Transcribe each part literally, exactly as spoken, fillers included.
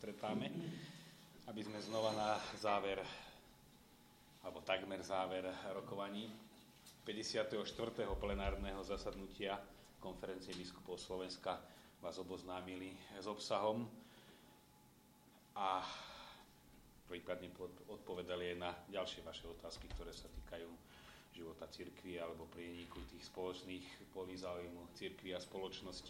stretáme, aby sme znova na záver, alebo takmer záver rokovaní päťdesiateho štvrtého plenárneho zasadnutia Konferencie biskupov Slovenska vás oboznámili s obsahom a prípadne odpovedali aj na ďalšie vaše otázky, ktoré sa týkajú života cirkvi alebo prieniku tých spoločných polí záujmu cirkvi a spoločnosti.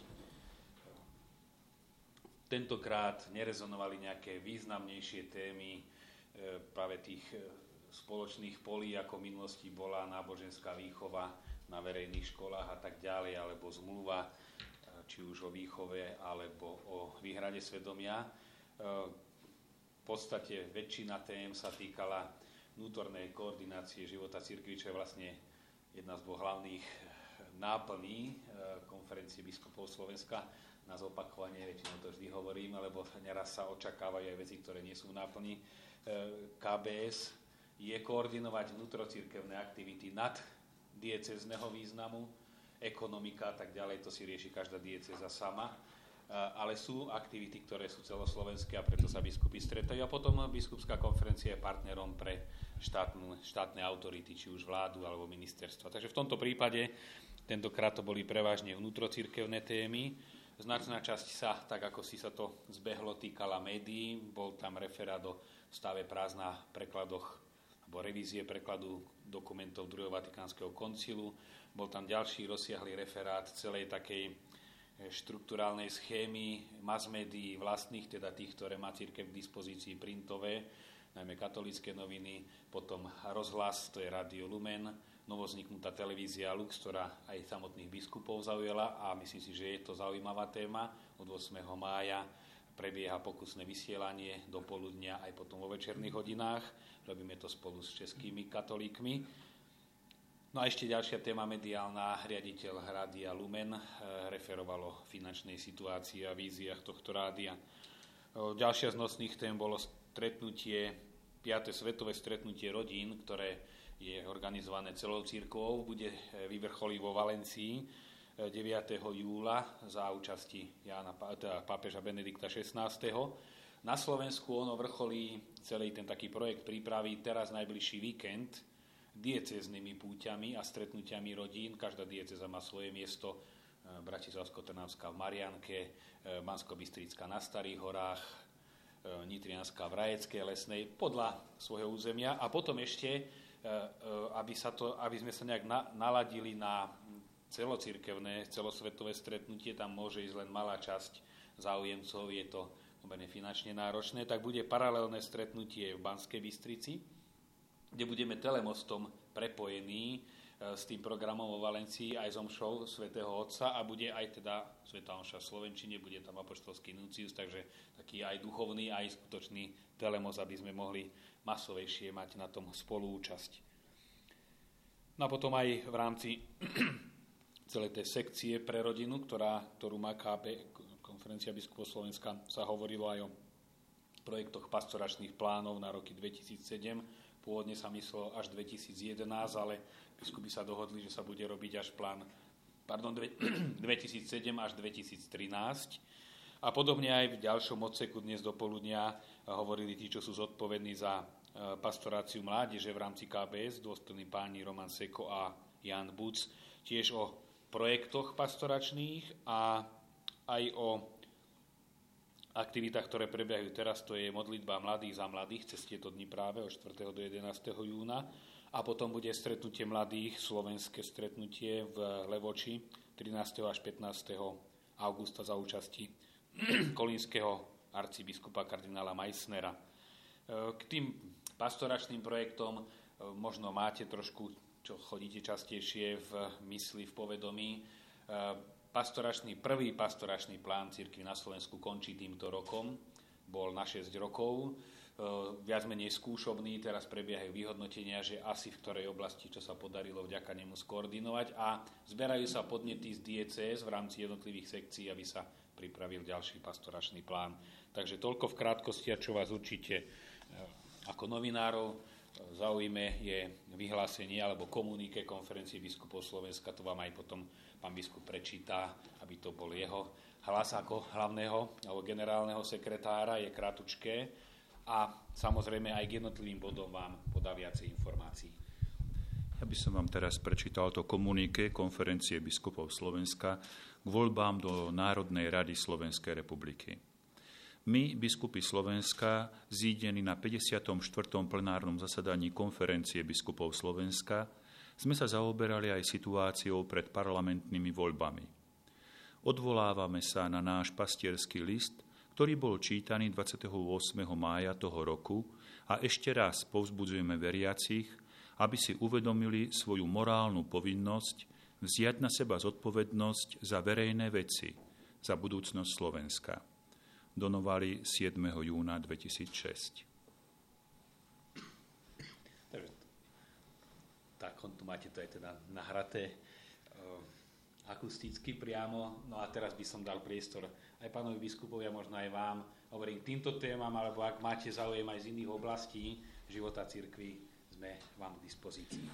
Tentokrát nerezonovali nejaké významnejšie témy práve tých spoločných polí, ako v minulosti bola náboženská výchova na verejných školách a tak ďalej, alebo zmluva, či už o výchove, alebo o výhrade svedomia. V podstate väčšina tém sa týkala vnútornej koordinácie života cirkvi, čo je vlastne jedna z dvoch hlavných náplní Konferencie biskupov Slovenska. Na zopakovanie, väčšinou to vždy hovorím, lebo neraz sa očakávajú aj veci, ktoré nie sú v náplni. ká bé es je koordinovať vnútrocirkevné aktivity nad diecézneho významu, ekonomika a tak ďalej, to si rieši každá diecéza sama, ale sú aktivity, ktoré sú celoslovenské a preto sa biskupy stretajú. A potom biskupská konferencia je partnerom pre štátnu, štátne autority, či už vládu alebo ministerstva. Takže v tomto prípade tentokrát to boli prevažne vnútrocirkevné témy. Značná časť sa, tak ako si sa to zbehlo, týkala médií. Bol tam referát o stave prác na prekladoch alebo revízie prekladu dokumentov druhého Vatikánskeho koncilu. Bol tam ďalší rozsiahly referát celej takej štrukturálnej schémy mass médií vlastných, teda tých, ktoré má cirkev k dispozícii printové, najmä katolícke noviny, potom rozhlas, to je Rádio Lumen, novozniknutá televízia Lux, ktorá aj samotných biskupov zaujala a myslím si, že je to zaujímavá téma. Od ôsmeho mája prebieha pokusné vysielanie do poludnia aj potom vo večerných hodinách. Robíme to spolu s českými katolíkmi. No a ešte ďalšia téma mediálna. Riaditeľ Rádia Lumen referoval o finančnej situácii a víziách tohto rádia. Ďalšia z nosných tém bolo stretnutie, piate svetové stretnutie rodín, ktoré je organizované celou cirkvou, bude vyvrcholí vo Valencii deviateho júla za účasti Jána, teda pápeža Benedikta šestnásteho. Na Slovensku ono vrcholí celý ten taký projekt prípravy teraz najbližší víkend diecéznymi púťami a stretnutiami rodín. Každá diecéza má svoje miesto. Bratislavsko-Trnavská v Marianke, Banskobystrická na Starých horách, Nitrianská v Rajeckej Lesnej, podľa svojho územia. A potom ešte, aby, sa to, aby sme sa nejak na, naladili na celocirkevné, celosvetové stretnutie, tam môže ísť len malá časť záujemcov, je to pomerne finančne náročné, tak bude paralelné stretnutie v Banskej Bystrici, kde budeme telemostom prepojení s tým programom vo Valencii aj s omšou svätého Otca a bude aj teda svätá omša v slovenčine, bude tam apoštolský nuncius, takže taký aj duchovný, aj skutočný telemos, aby sme mohli masovejšie mať na tom spoluúčasť. No a potom aj v rámci celej tej sekcie pre rodinu, ktorá, ktorú má ká bé, Konferencia biskupov Slovenska, sa hovorilo aj o projektoch pastoračných plánov na roky dvetisícsedem. Pôvodne sa myslelo až dvetisícjedenásť, ale biskupy sa dohodli, že sa bude robiť až plán pardon, dvetisícsedem až dvetisíctrinásť. A podobne aj v ďalšom odseku dnes do poludnia hovorili tí, čo sú zodpovední za pastoráciu mládeže v rámci ká bé es, dôstojní páni Roman Seko a Jan Buc, tiež o projektoch pastoračných a aj o aktivitách, ktoré prebiehajú teraz, to je modlitba mladých za mladých cez tieto dni práve od štvrtého do jedenásteho júna a potom bude stretnutie mladých, slovenské stretnutie v Levoči trinásteho až pätnásteho augusta za účasti kolínskeho arcibiskupa kardinála Meissnera. K tým pastoračným projektom možno máte trošku, čo chodíte častejšie v mysli, v povedomí. Pastoračný, prvý pastoračný plán cirkvi na Slovensku končí týmto rokom. Bol na šesť rokov. Viac menej skúšobný, teraz prebiehajú vyhodnotenia, že asi v ktorej oblasti, čo sa podarilo vďaka nemu skoordinovať a zberajú sa podnety z diecéz v rámci jednotlivých sekcií, aby sa pripravil ďalší pastoračný plán. Takže toľko v krátkosti, a čo vás určite ako novinárov zaujíme, je vyhlásenie alebo komunike Konferencie biskupov Slovenska. To vám aj potom pán biskup prečíta, aby to bol jeho hlas ako hlavného alebo generálneho sekretára je kratučké a samozrejme aj k jednotlivým bodom vám podá viacej informácií. Ja by som vám teraz prečítal to komuniké Konferencie biskupov Slovenska k voľbám do Národnej rady Slovenskej republiky. My, biskupy Slovenska, zídení na päťdesiatom štvrtom plenárnom zasadaní Konferencie biskupov Slovenska, sme sa zaoberali aj situáciou pred parlamentnými voľbami. Odvolávame sa na náš pastierský list, ktorý bol čítaný dvadsiateho ôsmeho mája toho roku a ešte raz povzbudzujeme veriacich, aby si uvedomili svoju morálnu povinnosť vziať na seba zodpovednosť za verejné veci, za budúcnosť Slovenska. Donovali siedmeho júna dvetisícšesť. Tak, tu máte to aj teda nahraté uh, akusticky priamo. No a teraz by som dal priestor aj pánovi biskupovi a možno aj vám. Hovorím týmto témam, alebo ak máte záujem aj z iných oblastí života cirkvi, sme vám k dispozícii.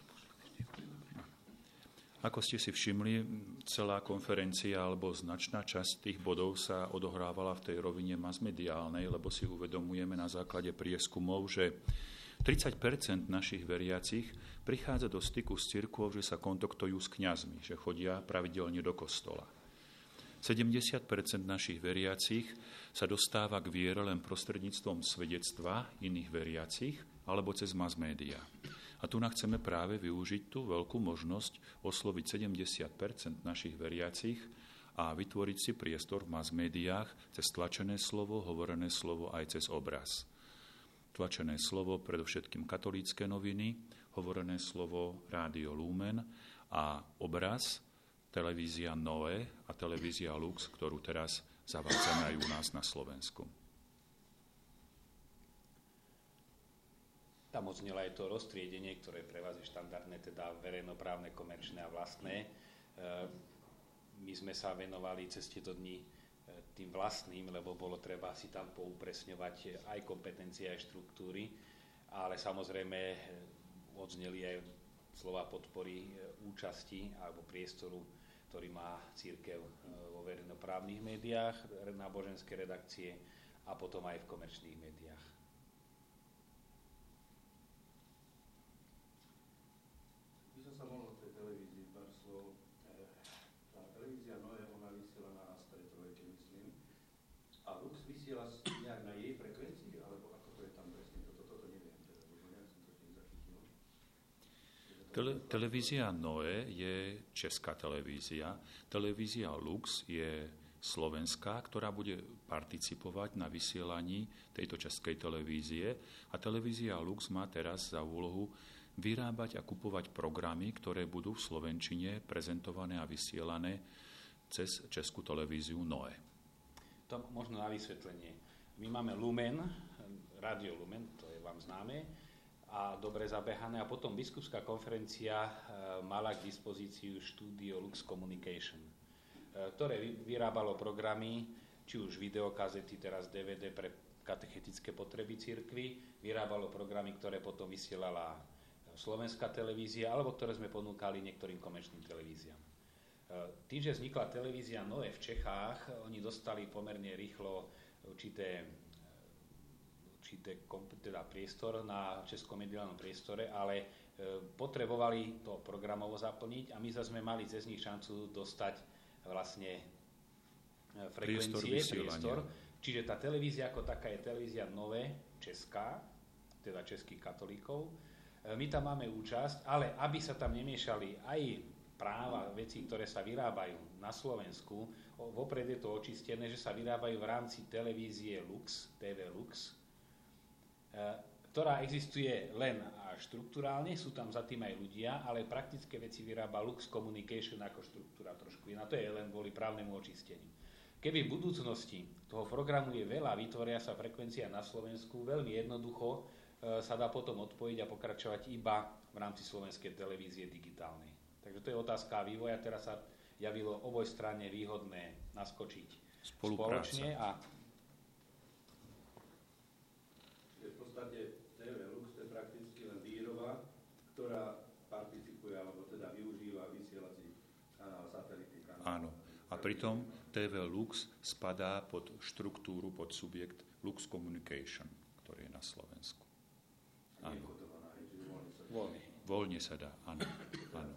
Ako ste si všimli, celá konferencia alebo značná časť tých bodov sa odohrávala v tej rovine masmediálnej, lebo si uvedomujeme na základe prieskumov, že tridsať percent našich veriacich prichádza do styku s cirkvou, že sa kontaktujú s kňazmi, že chodia pravidelne do kostola. sedemdesiat percent našich veriacich sa dostáva k viere len prostredníctvom svedectva iných veriacich alebo cez mass média. A tu chceme práve využiť tú veľkú možnosť osloviť sedemdesiat percent našich veriacich a vytvoriť si priestor v mass médiách cez tlačené slovo, hovorené slovo aj cez obraz. Tlačené slovo predovšetkým katolícke noviny, hovorené slovo Rádio Lumen a obraz televízia Noé a televízia Lux, ktorú teraz zavádzame aj u nás na Slovensku. Tam odznelo aj to roztriedenie, ktoré pre vás je štandardné, teda verejnoprávne, komerčné a vlastné. My sme sa venovali cez tieto dni tým vlastným, lebo bolo treba si tam poupresňovať aj kompetencie, aj štruktúry, ale samozrejme odzneli aj slova podpory účasti alebo priestoru, ktorý má cirkev vo verejnoprávnych médiách, náboženské redakcie a potom aj v komerčných médiách. Sa mohlo v tej televízii pár slov. Tá televízia Noé, ona vysiela na Astre trojke, myslím. A Lux vysiela nejak na jej frekvencii, alebo ako to je tam presne? Toto, toto neviem, teda, možno nejak som to tým zachytil. Tele, televízia Noé je česká televízia. Televízia Lux je slovenská, ktorá bude participovať na vysielaní tejto českej televízie. A televízia Lux má teraz za úlohu vyrábať a kupovať programy, ktoré budú v slovenčine prezentované a vysielané cez českú televíziu Noé. To možno na vysvetlenie. My máme Lumen, Rádio Lumen, to je vám známe, a dobre zabehané. A potom biskupská konferencia mala k dispozíciu štúdio Lux Communication, ktoré vyrábalo programy, či už videokazety, teraz dé vé dé pre katechetické potreby cirkvi, vyrábalo programy, ktoré potom vysielala slovenská televízia, alebo ktoré sme ponúkali niektorým komerčným televíziám. Tým, že vznikla televízia Noé v Čechách, oni dostali pomerne rýchlo určité, určité teda priestor na českom mediálnom priestore, ale potrebovali to programovo zaplniť a my zase sme mali cez nich šancu dostať vlastne frekvencie, priestor, priestor. Čiže tá televízia ako taká je televízia Noé, česká, teda českých katolíkov. My tam máme účasť, ale aby sa tam nemiešali aj práva, veci, ktoré sa vyrábajú na Slovensku, vopred je to očistené, že sa vyrábajú v rámci televízie Lux, té vé Lux, ktorá existuje len štruktúrálne, sú tam za tým aj ľudia, ale praktické veci vyrába Lux Communication ako štruktúra trošku iná. To je len kvôli právnemu očisteniu. Keby v budúcnosti toho programu je veľa, vytvoria sa frekvencia na Slovensku, veľmi jednoducho sa dá potom odpojiť a pokračovať iba v rámci slovenskej televízie digitálnej. Takže to je otázka vývoja. Teraz sa javilo obojstranne výhodné naskočiť spoločne. A v podstate té vé Lux je prakticky len výroba, ktorá participuje, alebo teda využíva vysielací kanál, satelitný kanál. Áno. A pritom té vé Lux spadá pod štruktúru, pod subjekt Lux Communication, ktorý je na Slovensku. Áno. Voľne. Voľne sa dá, áno. áno.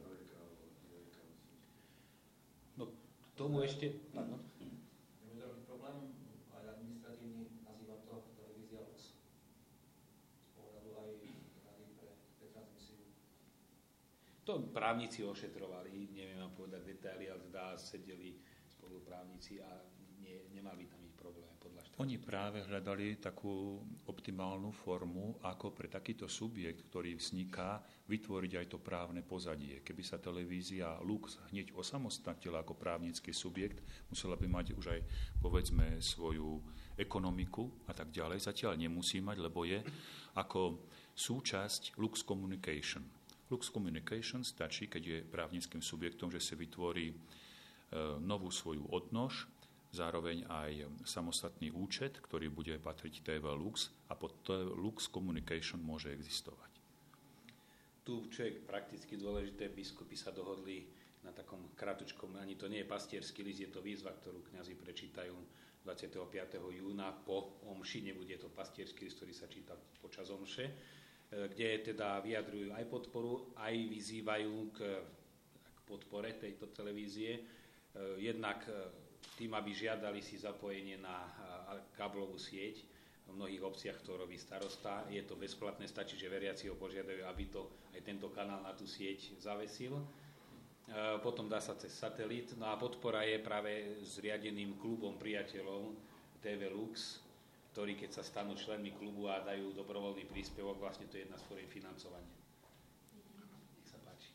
No, k tomu ešte... Áno. Je mi problém aj administratívny nazývať to televízia Lux. Z pohľadu aj rady pre, pre transmisiu. To právnici ošetrovali, neviem vám povedať detaily, ale zdá, sedeli spolu právnici a nie, nemali tam ich problémy podľa štátu. Oni práve hľadali takú optimálnu formu, ako pre takýto subjekt, ktorý vzniká, vytvoriť aj to právne pozadie. Keby sa televízia Lux hneď osamostatnila ako právnický subjekt, musela by mať už aj, povedzme, svoju ekonomiku a tak ďalej. Zatiaľ nemusí mať, lebo je ako súčasť Lux Communication. Lux Communication stačí, keď je právnickým subjektom, že si vytvorí e, novú svoju odnož, zároveň aj samostatný účet, ktorý bude patriť té vé Lux a pod té vé Lux Communication môže existovať. Tu, čo je prakticky dôležité, biskupy sa dohodli na takom kratučkom, ani to nie je pastierský list, je to výzva, ktorú kňazi prečítajú dvadsiateho piateho júna po omši, nebude to pastierský list, ktorý sa číta počas omše, kde teda vyjadrujú aj podporu, aj vyzývajú k, k podpore tejto televízie. Jednak tým, aby žiadali si zapojenie na káblovú sieť. V mnohých obciach to robí starosta. Je to bezplatné, stačí, že veriaci ho požiadajú, aby to aj tento kanál na tú sieť zavesil. Potom dá sa cez satelit. No a podpora je práve zriadeným klubom priateľov té vé Lux, ktorí keď sa stanú členmi klubu a dajú dobrovoľný príspevok, vlastne to je jedna z foriem financovania. Nech sa páči.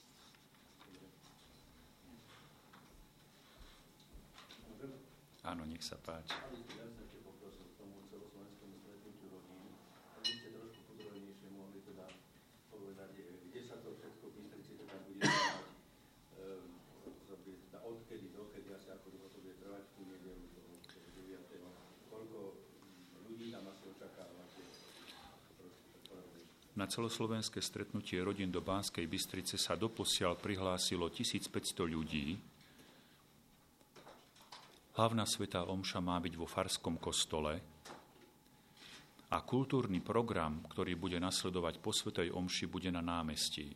Áno, nech sa páči. Ja sa ešte poprosil k tomu celoslovenskému stretnutiu rodín, aby ste trošku podrobnejšie mohli teda povedať, kde sa to všetko v Bystrici teda bude trvať, um, odkedy, dokedy, asi ako dlho to bude trvať v tú nedeľu toho deviateho Koľko ľudí tam asi očakávate? Na celoslovenské stretnutie rodín do Banskej Bystrice sa doposiaľ prihlásilo tisícpäťsto ľudí. Hlavná svätá omša má byť vo farskom kostole a kultúrny program, ktorý bude nasledovať po svätej omši, bude na námestí.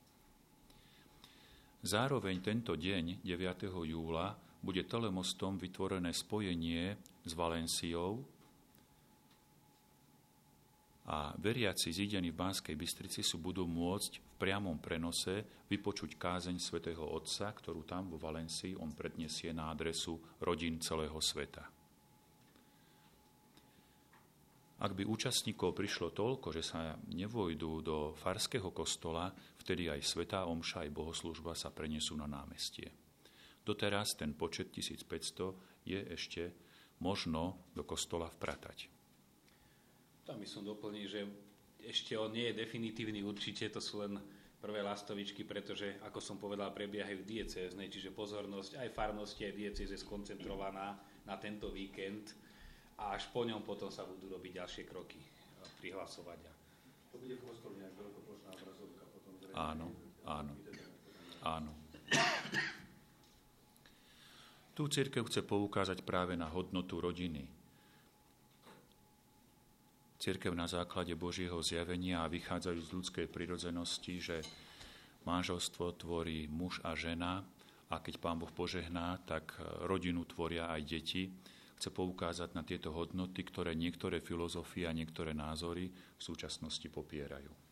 Zároveň tento deň, deviateho júla, bude telemostom vytvorené spojenie s Valenciou a veriaci zídení v Banskej Bystrici sú budú môcť v priamom prenose vypočuť kázeň svätého Otca, ktorú tam vo Valencii on predniesie na adresu rodín celého sveta. Ak by účastníkov prišlo toľko, že sa nevojdú do farského kostola, vtedy aj svätá omša, aj bohoslúžba sa prenesú na námestie. Doteraz ten počet tisícpäťsto je ešte možno do kostola vpratať. Tam by som doplnil, že ešte on nie je definitívny určite, to sú len prvé lastovičky, pretože, ako som povedal, prebiehajú diecézne, čiže pozornosť aj farnosti, aj diecéze je skoncentrovaná na tento víkend a až po ňom potom sa budú robiť ďalšie kroky, prihlasovať. To bude v kostole nejak veľkoplošná obrazovka potom zrejme. Áno, áno, áno. Tu cirkev chce poukázať práve na hodnotu rodiny. Cirkev na základe Božieho zjavenia a vychádzajú z ľudskej prirodzenosti, že manželstvo tvorí muž a žena a keď Pán Boh požehná, tak rodinu tvoria aj deti. Chce poukázať na tieto hodnoty, ktoré niektoré filozofie a niektoré názory v súčasnosti popierajú.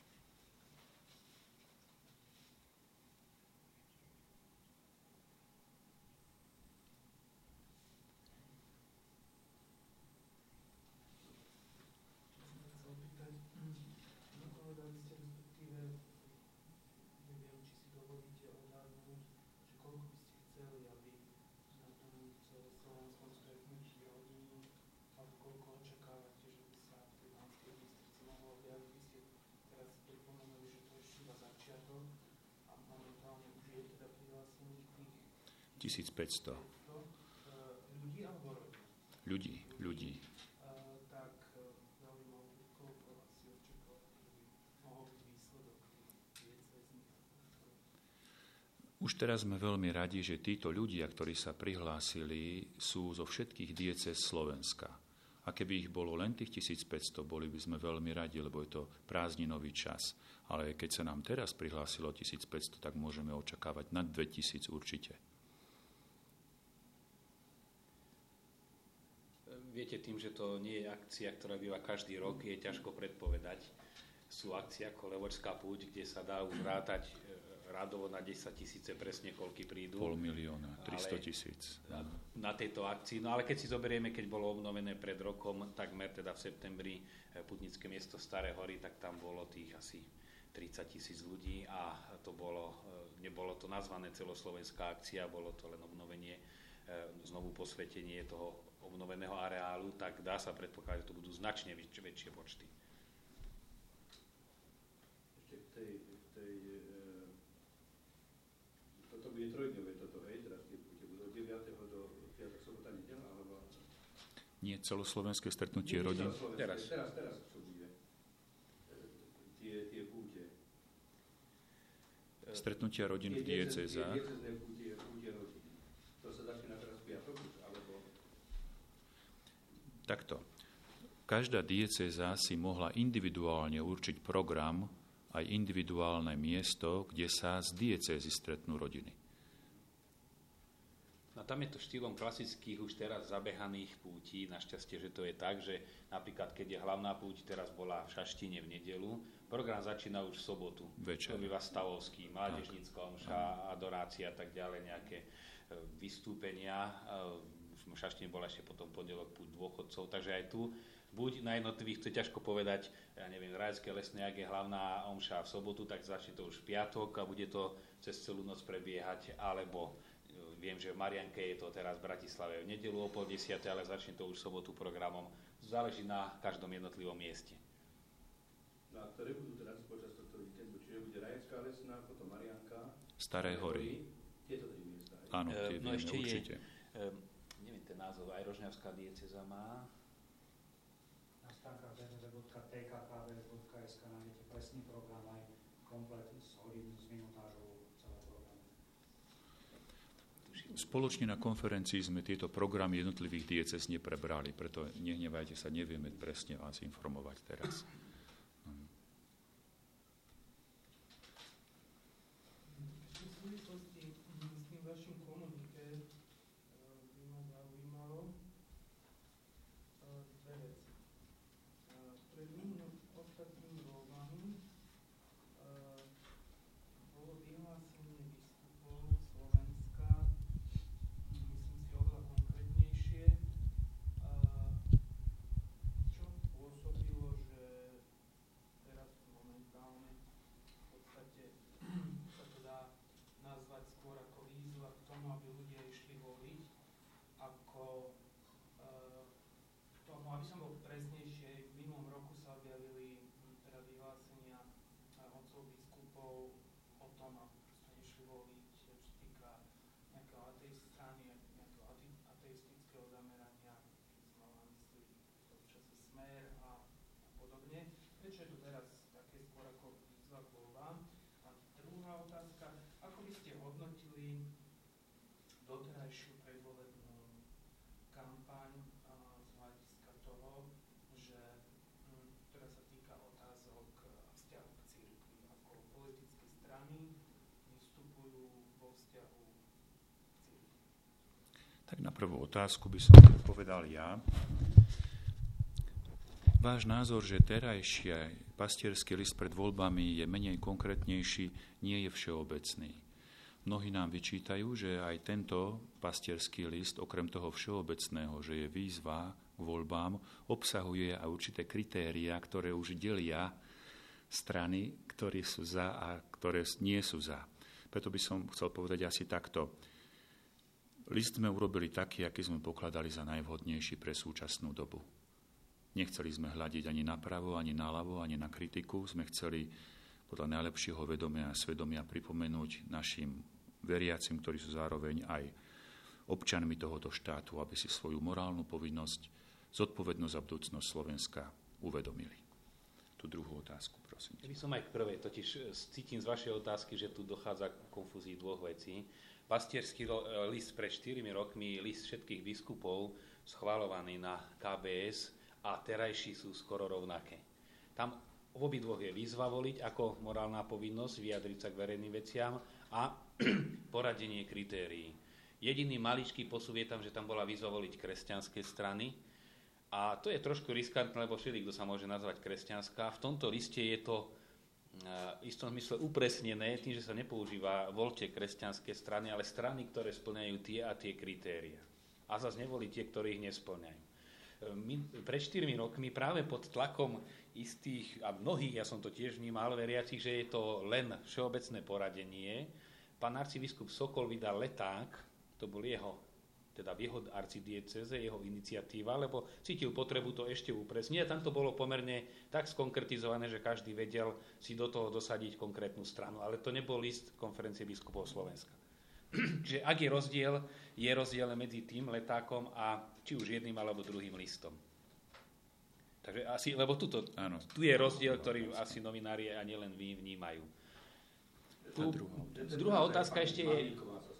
tisícpäťsto. Ľudí alebo rodín? Ľudí, ľudí. Tak zaujímavé, koľko asi očakávať, že by mohol byť výsledok tých diecéznych? Už teraz sme veľmi radi, že títo ľudia, ktorí sa prihlásili, sú zo všetkých diecéz Slovenska. A keby ich bolo len tých tisícpäťsto, boli by sme veľmi radi, lebo je to prázdninový čas. Ale keď sa nám teraz prihlásilo tisícpäťsto, tak môžeme očakávať nad dvetisíc určite. Viete, tým, že to nie je akcia, ktorá býva každý rok, je ťažko predpovedať. Sú akcie ako Levočská púť, kde sa dá už rátať radovo na desaťtisíce presne, koľky prídu. Pol milióna, tristo tisíc. Na, na tejto akcii. No ale keď si zoberieme, keď bolo obnovené pred rokom, takmer teda v septembri putnické miesto Staré Hory, tak tam bolo tých asi tridsať tisíc ľudí a to bolo, nebolo to nazvané celoslovenská akcia, bolo to len obnovenie, znovu posvetenie toho obnoveného areálu, tak dá sa predpokladať, že to budú značne väč- väčšie počty. Ešte v tej, v tej e, toto bude trojdňové toto, hej, teraz tie púte budú od deviateho do piatok, sobota, nedeľa, alebo... Nie, celoslovenské stretnutie Nie, rodín. Teraz. Teraz, teraz, čo bude. E, tie, tie púte. Stretnutia rodín v diecézach. Tie diecézne púte, púte rodín. To sa začína teraz v piatok, alebo... Takto. Každá diecéza si mohla individuálne určiť program, aj individuálne miesto, kde sa z diecézy stretnú rodiny. No tam je to štýlom klasických už teraz zabehaných pútí. Našťastie, že to je tak, že napríklad keď je hlavná púť, teraz bola v Šaštine v nedeľu, program začína už v sobotu. Večer. To býva Stavovský, mládežnícka omša, adorácia a tak ďalej, nejaké vystúpenia. V Šaštine bola ešte potom pondelok púť dôchodcov, takže aj tu buď na jednotlivých, to je ťažko povedať, ja neviem, Rajecké lesné, ak je hlavná omša v sobotu, tak začne to už v piatok a bude to cez celú noc prebiehať, alebo viem, že v Marianke je to teraz v Bratislave v nedeľu o pol desiatej, ale začne to už v sobotu programom. Záleží na každom jednotlivom mieste. No a ktoré budú teraz počas tohto víkendu? Čiže bude Rajecká lesná, potom Marianka, Staré Hory. Tieto tri miesta. Áno, tie no vieme ešte určite. Je, neviem ten názov, aj Rožňavská diecéza má. Na stránkach w w w bodka t k k v bodka s k nájdete presný program aj komplet s hodín, s minutážou, celé programy. Spoločne na konferencii sme tieto programy jednotlivých diecéz neprebrali, preto nehnevajte sa, nevieme presne vás informovať teraz. Tak na prvú otázku by som povedal ja. Váš názor, že terajší pastierský list pred voľbami je menej konkrétnejší, nie je všeobecný. Mnohí nám vyčítajú, že aj tento pastierský list, okrem toho všeobecného, že je výzva k voľbám, obsahuje aj určité kritériá, ktoré už delia strany, ktoré sú za a ktoré nie sú za. Preto by som chcel povedať asi takto. List sme urobili taký, aký sme pokladali za najvhodnejší pre súčasnú dobu. Nechceli sme hľadiť ani napravo, ani naľavo, ani na kritiku. Sme chceli podľa najlepšieho vedomia a svedomia pripomenúť našim veriacim, ktorí sú zároveň aj občanmi tohoto štátu, aby si svoju morálnu povinnosť, zodpovednosť za budúcnosť Slovenska uvedomili. To tú druhú otázku, prosím. Ja by som aj k prvej, totiž cítim z vašej otázky, že tu dochádza k konfúzii dvoch vecí. Pastierský list pred štyrmi rokmi, list všetkých biskupov, schvaľovaný na ká bé es a terajší sú skoro rovnaké. Tam v obidvoch je výzva voliť ako morálna povinnosť, vyjadriť sa k verejným veciam a poradenie kritérií. Jediný maličký posúv je tam, že tam bola výzva voliť kresťanské strany a to je trošku riskantné, lebo všeli, kto sa môže nazvať kresťanská. V tomto liste je to v istom zmysle upresnené tým, že sa nepoužíva voľte kresťanské strany, ale strany, ktoré spĺňajú tie a tie kritéria. A zase nevolí tie, ktoré ich nesplňajú. My, pred štyrmi rokmi práve pod tlakom istých, a mnohých, ja som to tiež vnímal, veriacich, že je to len všeobecné poradenie, pán arcibiskup Sokol vydal leták, to bol jeho, teda v jeho arcidiecéze, jeho iniciatíva, lebo cítil potrebu to ešte upresniť. A tam to bolo pomerne tak skonkretizované, že každý vedel si do toho dosadiť konkrétnu stranu. Ale to nebol list Konferencie biskupov Slovenska. Čiže ak je rozdiel, je rozdiel medzi tým letákom a či už jedným alebo druhým listom. Takže asi, lebo tuto, áno, tu je rozdiel, ktorý asi novinári a nielen vy vnímajú. Tu, druhá otázka ešte je...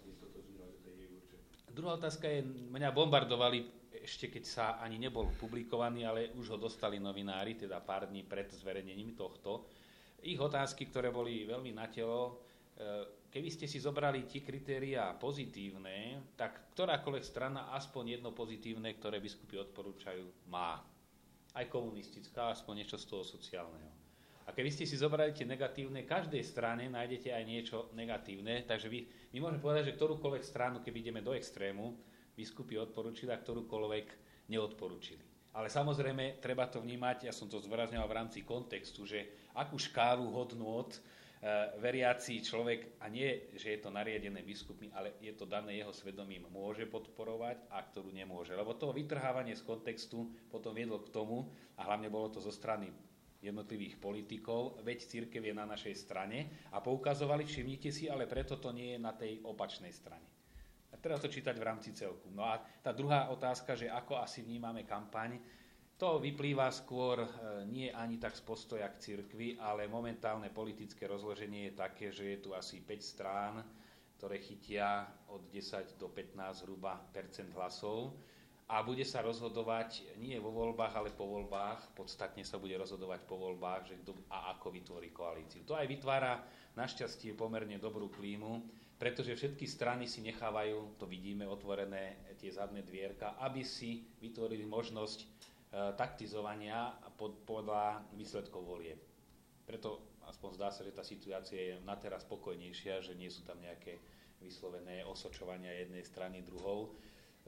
Druhá otázka je, mňa bombardovali ešte, keď sa ani nebol publikovaný, ale už ho dostali novinári, teda pár dní pred zverejnením tohto. Ich otázky, ktoré boli veľmi na telo, keby ste si zobrali tie kritériá pozitívne, tak ktorákoľvek strana aspoň jedno pozitívne, ktoré biskupy odporúčajú, má. Aj komunistická, aspoň niečo z toho sociálneho. A keby ste si zobrali tie negatívne, každej strane nájdete aj niečo negatívne, takže vy, my môžeme povedať, že ktorúkoľvek stranu, keby ideme do extrému, biskupy odporúčili a ktorúkoľvek neodporúčili. Ale samozrejme, treba to vnímať, ja som to zvrazňoval v rámci kontextu, že akú škálu hodnôt veriaci človek, a nie, že je to nariadené biskupmi, ale je to dané jeho svedomím, môže podporovať a ktorú nemôže. Lebo to vytrhávanie z kontextu potom viedlo k tomu, a hlavne bolo to zo strany jednotlivých politikov, veď cirkev je na našej strane a poukazovali, všimnite si, ale preto to nie je na tej opačnej strane. A treba to čítať v rámci celku. No a tá druhá otázka, že ako asi vnímame kampaň, to vyplýva skôr nie ani tak z postoja k cirkvi, ale momentálne politické rozloženie je také, že je tu asi päť strán, ktoré chytia od desať do pätnásť zhruba percent hlasov a bude sa rozhodovať nie vo voľbách, ale po voľbách. Podstatne sa bude rozhodovať po voľbách, že kto a ako vytvorí koalíciu. To aj vytvára našťastie pomerne dobrú klímu, pretože všetky strany si nechávajú, to vidíme, otvorené tie zadné dvierka, aby si vytvorili možnosť taktizovania podľa výsledkov volieb. Preto aspoň zdá sa, že tá situácia je na teraz spokojnejšia, že nie sú tam nejaké vyslovené osočovania jednej strany druhou.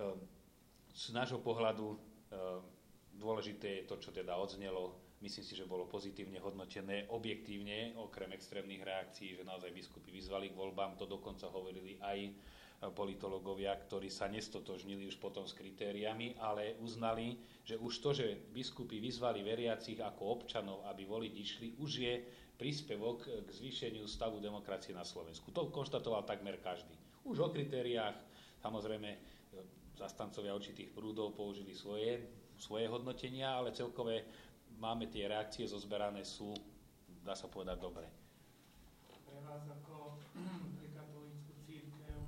Z nášho pohľadu dôležité je to, čo teda odznelo. Myslím si, že bolo pozitívne hodnotené, objektívne, okrem extrémnych reakcií, že naozaj biskupy vyzvali k voľbám. To dokonca hovorili aj politológovia, ktorí sa nestotožnili už potom s kritériami, ale uznali, že už to, že biskupy vyzvali veriacich ako občanov, aby voliť išli, už je príspevok k zvýšeniu stavu demokracie na Slovensku. To konštatoval takmer každý. Už o kritériách, samozrejme, zastancovia určitých prúdov použili svoje, svoje hodnotenia, ale celkové máme tie reakcie zozberané sú, dá sa povedať, dobre. Pre vás ako pre katolícku cirkev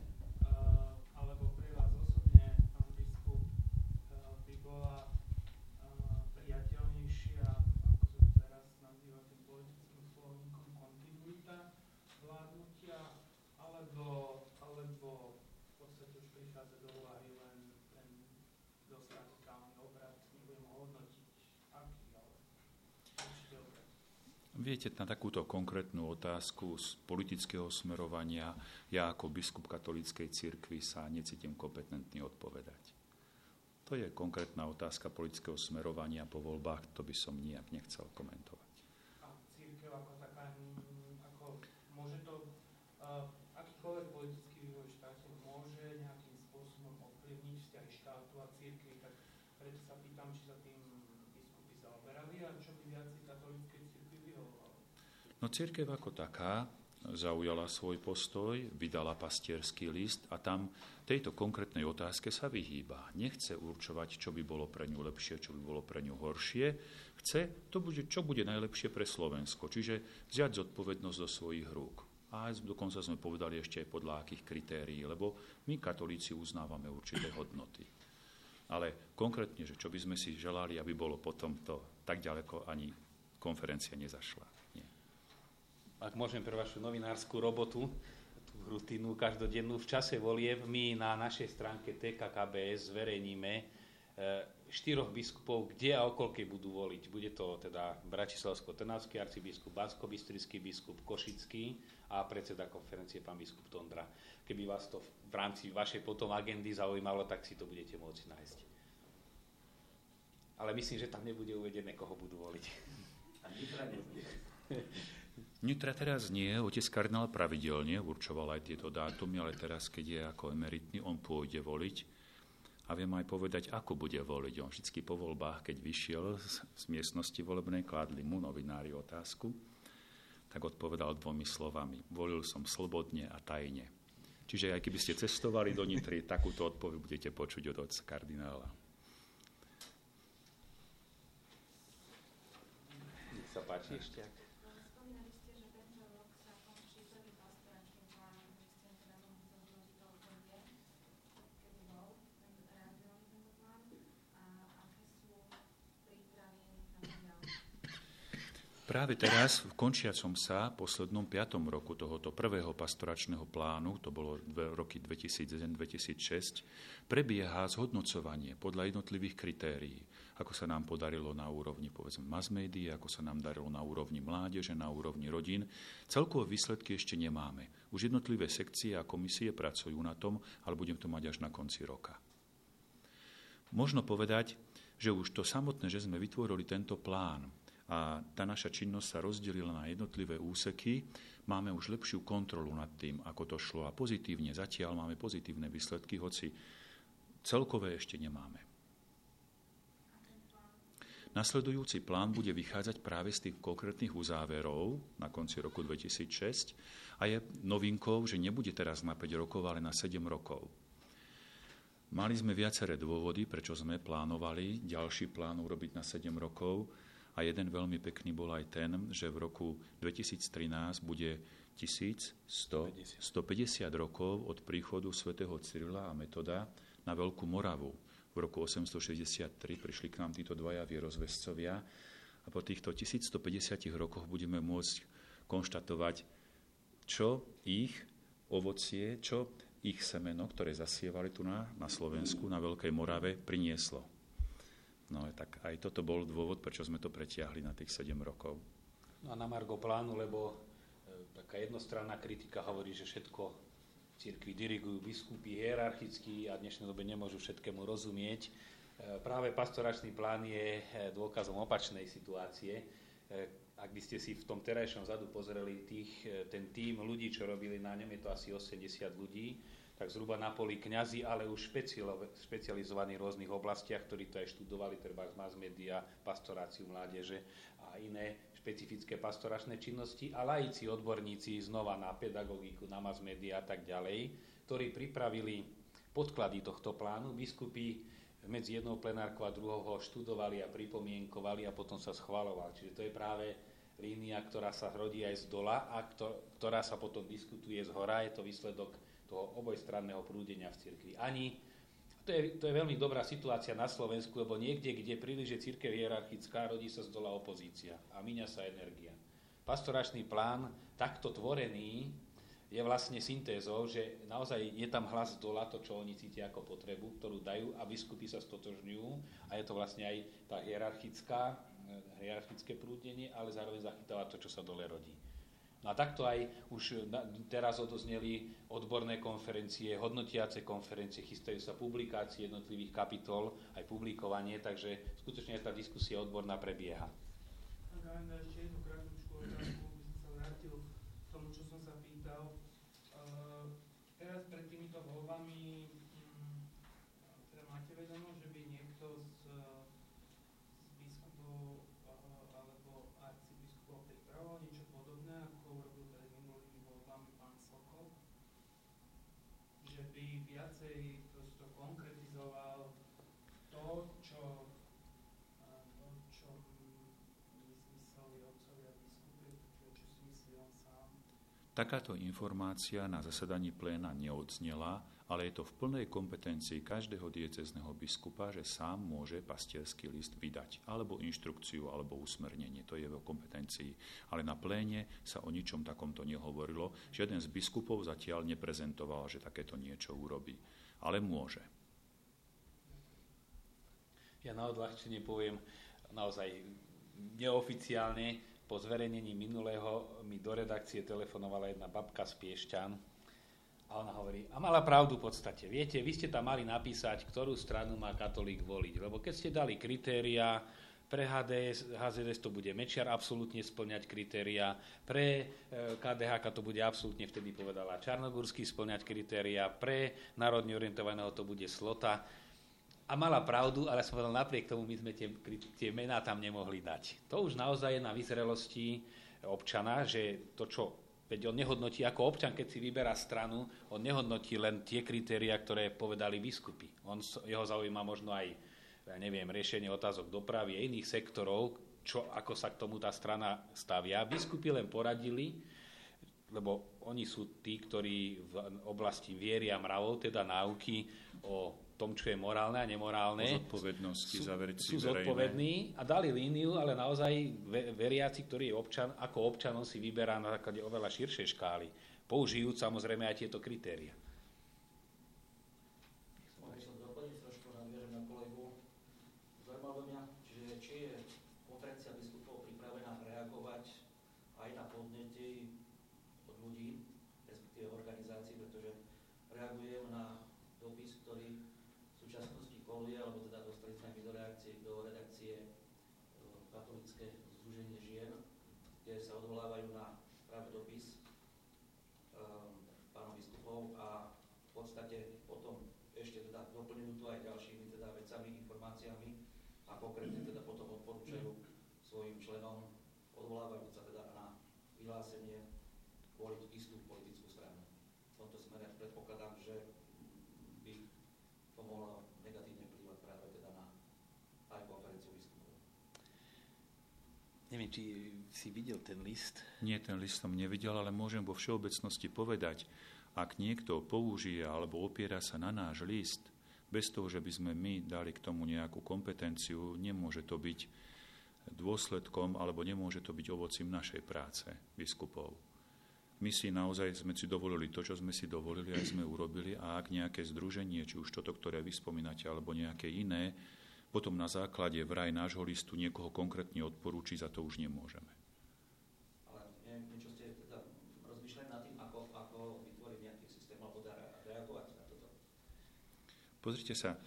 alebo pre vás osobne, pán biskup, by bola priateľnejšia, ako sa teraz nazýva tým politickým slovníkom, kontinuita vládnutia, alebo, alebo v podstate už prichádza do úvahy len ten dosť radikálny obrat, nebudem ho hodnotiť, aký, ale určite obrat. Viete, na takúto konkrétnu otázku z politického smerovania ja ako biskup katolíckej cirkvi sa necítim kompetentný odpovedať. To je konkrétna otázka politického smerovania po voľbách, to by som nijak nechcel komentovať. A cirkev ako taká, ako môže to, uh, akýkoľvek politický vývoj v štáte môže nejakým spôsobom ovplyvniť vzťahy štátu a cirkvi, tak preto sa pýtam, či sa tým biskupy zaoberali a čo by viac katolíckej cirkvi vyhovovalo. No cirkev ako taká zaujala svoj postoj, vydala pastierský list a tam tejto konkrétnej otázke sa vyhýba. Nechce určovať, čo by bolo pre ňu lepšie, čo by bolo pre ňu horšie. Chce, to bude, čo bude najlepšie pre Slovensko. Čiže vziať zodpovednosť do svojich rúk. A dokonca sme povedali ešte aj podľa akých kritérií, lebo my katolíci uznávame určité hodnoty. Ale konkrétne, že čo by sme si želali, aby bolo potom, to tak ďaleko ani konferencia nezašla. Nie. Ak môžem pre vašu novinárskú robotu, tú rutinu každodennú, v čase volieb my na našej stránke té ká ká bé es zverejníme štyroch biskupov, kde a okolkej budú voliť. Bude to teda bratislavsko-trnavský arcibiskup, banskobystrický biskup, košický a predseda konferencie pán biskup Tondra. Keby vás to v rámci vašej potom agendy zaujímalo, tak si to budete môcť nájsť. Ale myslím, že tam nebude uvedené, koho budú voliť. A Nitra nebude. Nitra teraz nie, otec kardinál pravidelne určoval aj tieto dátumy, ale teraz, keď je ako emeritný, on pôjde voliť. A viem aj povedať, ako bude voliť. On vždy po voľbách, keď vyšiel z, z miestnosti volebnej, kládli mu novinári otázku, tak odpovedal dvomi slovami. Volil som slobodne a tajne. Čiže aj keby ste cestovali do Nitry, takúto odpoveď budete počuť od otca kardinála. Nech sa páči ešte. Spomínali ste, že tento rok sa končí prvý pastoračný plán, že ste teda mohli zhodnotiť to obdobie, kedy bol realizovaný tento plán a aké sú prípravy na ďalej. Práve teraz, v končiacom sa poslednom piatom roku tohoto prvého pastoračného plánu, to bolo dve, roky dvetisícjeden dvetisícšesť, prebieha zhodnocovanie podľa jednotlivých kritérií, ako sa nám podarilo na úrovni, povedzme, mass médií, ako sa nám darilo na úrovni mládeže, na úrovni rodín. Celkové výsledky ešte nemáme. Už jednotlivé sekcie a komisie pracujú na tom, ale budem to mať až na konci roka. Možno povedať, že už to samotné, že sme vytvorili tento plán, a tá naša činnosť sa rozdelila na jednotlivé úseky, máme už lepšiu kontrolu nad tým, ako to šlo. A pozitívne, zatiaľ máme pozitívne výsledky, hoci celkové ešte nemáme. Nasledujúci plán bude vychádzať práve z tých konkrétnych uzáverov na konci roku dvetisícšesť a je novinkou, že nebude teraz na päť rokov, ale na sedem rokov. Mali sme viaceré dôvody, prečo sme plánovali ďalší plán urobiť na sedem rokov. A jeden veľmi pekný bol aj ten, že v roku dvetisíctrinásť bude tisícstopäťdesiat rokov od príchodu svätého Cyrila a Metoda na Veľkú Moravu. V roku osemstošesťdesiattri prišli k nám títo dvaja vierozvescovia a po týchto tisícstopäťdesiat rokoch budeme môcť konštatovať, čo ich ovocie, čo ich semeno, ktoré zasievali tu na, na Slovensku, na Veľkej Morave, prinieslo. No tak aj toto bol dôvod, prečo sme to pretiahli na tých sedem rokov. No a na margo plánu, lebo e, taká jednostranná kritika hovorí, že všetko v cirkvi dirigujú biskupy hierarchicky a v dnešnej dobe nemôžu všetkému rozumieť. E, práve pastoračný plán je e, dôkazom opačnej situácie. E, ak by ste si v tom terajšom zadu pozreli tých, e, ten tím ľudí, čo robili na ňom, je to asi osemdesiat ľudí, tak zhruba na poli kňazi, ale už špecializovaní v rôznych oblastiach, ktorí to aj študovali, treba z mass media, pastoráciu mládeže a iné špecifické pastoračné činnosti, a laici, odborníci znova na pedagogiku, na mass media a tak ďalej, ktorí pripravili podklady tohto plánu. Biskupy medzi jednou plenárkou a druhou ho študovali a pripomienkovali a potom sa schvaľoval. Čiže to je práve línia, ktorá sa rodí aj z dola a ktorá sa potom diskutuje z hora. Je to výsledok toho obojstranného prúdenia v cirkvi. Ani, to je, to je veľmi dobrá situácia na Slovensku, lebo niekde, kde príliš je cirkev hierarchická, rodí sa z dola opozícia a míňa sa energia. Pastoračný plán, takto tvorený, je vlastne syntézou, že naozaj je tam hlas z dola, to, čo oni cítia ako potrebu, ktorú dajú, a biskupy sa stotožňujú, a je to vlastne aj tá hierarchická, hierarchické prúdenie, ale zároveň zachytáva to, čo sa dole rodí. No a takto aj už teraz odozneli odborné konferencie, hodnotiace konferencie, chystajú sa publikácie jednotlivých kapitol, aj publikovanie, takže skutočne tá diskusia odborná prebieha. Ak aj na ešte jednu krátku otázku, by som sa vrátil k tomu, čo som sa pýtal. Uh, teraz pred týmito voľbami um, teda máte vedomosť, že by niekto z, z biskupov uh, alebo arcibiskupov pripravoval niečo podobné, ako urobil pred minulými voľbami? viacej prosto konkretizoval to, čo, to, čo mysleli otcovia biskupy, čo si myslí on sám. Takáto informácia na zasadaní pléna neodznela, ale je to v plnej kompetencii každého diecézneho biskupa, že sám môže pastierský list vydať, alebo inštrukciu, alebo usmernenie, to je v kompetencii. Ale na pléne sa o ničom takomto nehovorilo. Žiaden z biskupov zatiaľ neprezentoval, že takéto niečo urobí. Ale môže. Ja na odľahčenie poviem naozaj neoficiálne. Po zverejnení minulého mi do redakcie telefonovala jedna babka z Piešťan a ona hovorí, a mala pravdu v podstate. Viete, vy ste tam mali napísať, ktorú stranu má katolík voliť, lebo keď ste dali kritériá, pre há dé es, há zet es to bude Mečiar absolútne splňať kritériá, pre ká dé há to bude absolútne, vtedy povedala Čarnogórsky splňať kritériá, pre národne orientovaného to bude Slota. A mala pravdu, ale som povedal, napriek tomu my sme tie, tie mená tam nemohli dať. To už naozaj je na vyzrelosti občana, že to, čo veď on nehodnotí ako občan, keď si vyberá stranu, on nehodnotí len tie kritériá, ktoré povedali biskupy. On, jeho zaujíma možno aj, ja neviem, riešenie otázok dopravy a iných sektorov, čo, ako sa k tomu tá strana stavia. Biskupy len poradili, lebo oni sú tí, ktorí v oblasti viery a mravov, teda náuky o tom, čo je morálne a nemorálne, o zodpovednosti za veci sú zodpovední a dali líniu, ale naozaj veriaci, ktorý je občan, ako občanom si vyberá na základe oveľa širšej škály, použijúc samozrejme aj tieto kritéria. Mohli som doplniť trošku, nadviežem na kolegu. Zaujímavé mňa, čiže či je konferencia biskupov pripravená reagovať aj na podnety od ľudí, respektíve organizácií, pretože reagujem na dopis, ktorý v súčasnosti koluje, alebo teda dostali sme my do reakcie, do redakcie Katolícke združenie žien, kde sa odvolávajú na práve dopis um, pánov biskupov a v podstate potom ešte teda doplňujú to aj ďalšími teda vecami, informáciami a konkrétne teda potom odporúčajú svojim členom, odvolávajú sa teda na vyhlásenie voliť istú politickú stranu. V tomto smere predpokladám, že to mohlo negatívne vplývať práve teda na aj konferenciu biskupov. Neviem, či si videl ten list? Nie, ten list som nevidel, ale môžem vo všeobecnosti povedať, ak niekto použije alebo opiera sa na náš list, bez toho, že by sme my dali k tomu nejakú kompetenciu, nemôže to byť dôsledkom alebo nemôže to byť ovocím našej práce biskupov. My si naozaj sme si dovolili to, čo sme si dovolili, aj sme urobili a ak nejaké združenie, či už toto, ktoré vy spomínate, alebo nejaké iné, potom na základe vraj nášho listu niekoho konkrétne odporúči, za to už nemôžeme. Ale niečo ste teda rozmýšľali nad tým, ako, ako vytvoriť nejaký systém alebo reagovať na toto? Pozrite sa,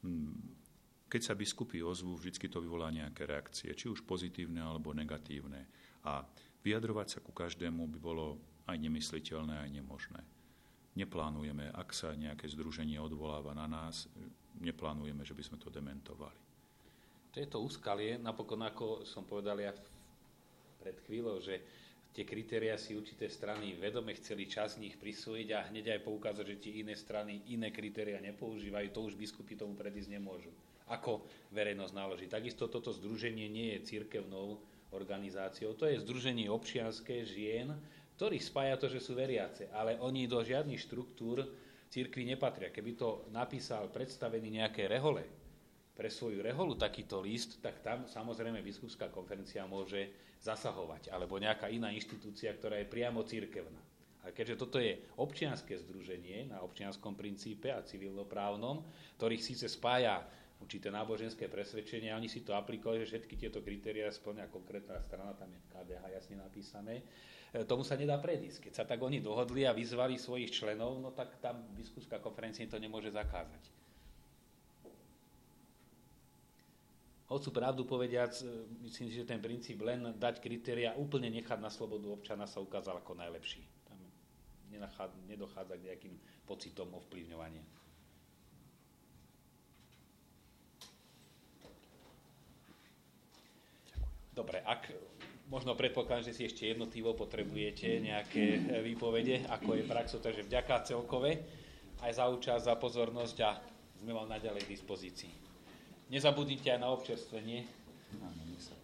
keď sa biskupy ozvú, vždy to vyvolá nejaké reakcie, či už pozitívne alebo negatívne. A vyjadrovať sa ku každému by bolo aj nemysliteľné, aj nemožné. Neplánujeme, ak sa nejaké združenie odvoláva na nás, neplánujeme, že by sme to dementovali. To je to úskalie, napokon ako som povedal ja pred chvíľou, že tie kritériá si určité strany vedome chceli čas z nich prisvojiť a hneď aj poukázať, že tie iné strany iné kritériá nepoužívajú, to už biskupy tomu predísť nemôžu. Ako verejnosť naloží. Takisto toto združenie nie je cirkevnou organizáciou, to je združenie občianske žien, ktorých spája to, že sú veriace, ale oni do žiadnych štruktúr cirkvi nepatria. Keby to napísal predstavený nejaké rehole, pre svoju reholu takýto list, tak tam samozrejme biskupská konferencia môže zasahovať, alebo nejaká iná inštitúcia, ktorá je priamo cirkevná. A keďže toto je občianske združenie na občianskom princípe a civilnoprávnom, ktorých síce spája určité náboženské presvedčenia, oni si to aplikovali, že všetky tieto kritériá spĺňa konkrétna strana, tam je ká dé há jasne napísané, tomu sa nedá predísť. Keď sa tak oni dohodli a vyzvali svojich členov, no tak tam biskupská konferencia to nemôže zakázať. Hoci pravdu povediac, myslím, že ten princíp len dať kritéria, úplne nechať na slobodu občana sa ukázal ako najlepší. Tam nedochádza k nejakým pocitom ovplyvňovania. Dobre, ak možno predpokladám, že si ešte jednotlivo potrebujete nejaké výpovede, ako je praxo, takže vďaka celkové. aj za účasť, za pozornosť a sme vám naďalej k dispozícii. Nezabudnite aj na občerstvenie. Áno, nech sa